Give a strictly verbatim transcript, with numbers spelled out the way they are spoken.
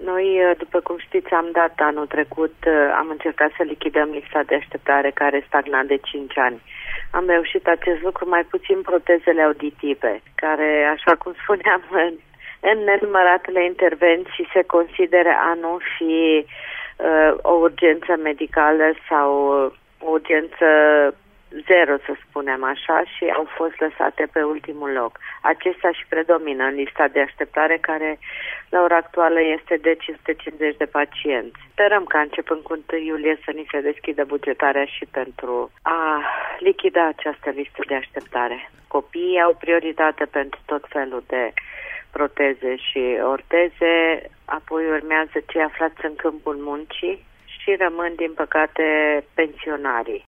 Noi, după cum știți, am dat anul trecut, am încercat să lichidăm lista de așteptare care stagna de cinci ani. Am reușit acest lucru, mai puțin protezele auditive, care, așa cum spuneam, în, în nenumăratele intervenții se consideră a nu fi uh, o urgență medicală sau o urgență zero, să spunem așa, și au fost lăsate pe ultimul loc. Acesta și predomină în lista de așteptare, care la ora actuală este de cinci sute cincizeci de pacienți. Sperăm ca începând cu întâi iulie să ni se deschidă bugetarea și pentru a lichida această listă de așteptare. Copiii au prioritate pentru tot felul de proteze și orteze, apoi urmează cei aflați în câmpul muncii și rămân, din păcate, pensionarii.